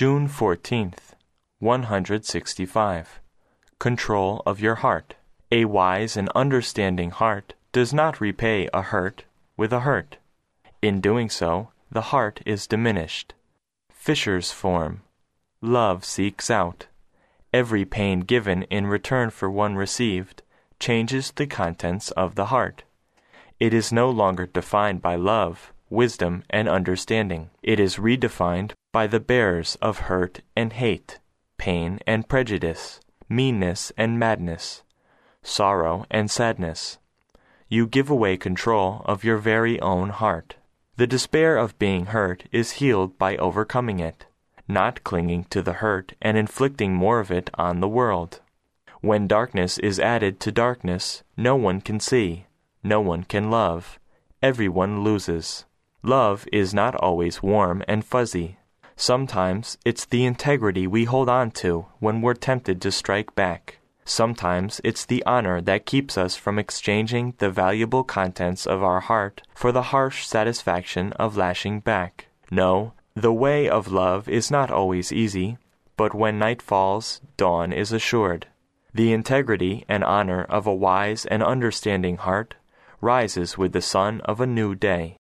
June 14th, 165. Control of your heart. A wise and understanding heart does not repay a hurt with a hurt. In doing so, the heart is diminished. Fissures form. Love seeks out. Every pain given in return for one received changes the contents of the heart. It is no longer defined by love, wisdom, and understanding. It is redefined by the bearers of hurt and hate, pain and prejudice, meanness and madness, sorrow and sadness. You give away control of your very own heart. The despair of being hurt is healed by overcoming it, not clinging to the hurt and inflicting more of it on the world. When darkness is added to darkness, no one can see, no one can love. Everyone loses. Love is not always warm and fuzzy. Sometimes it's the integrity we hold on to when we're tempted to strike back. Sometimes it's the honor that keeps us from exchanging the valuable contents of our heart for the harsh satisfaction of lashing back. No, the way of love is not always easy, but when night falls, dawn is assured. The integrity and honor of a wise and understanding heart rises with the sun of a new day.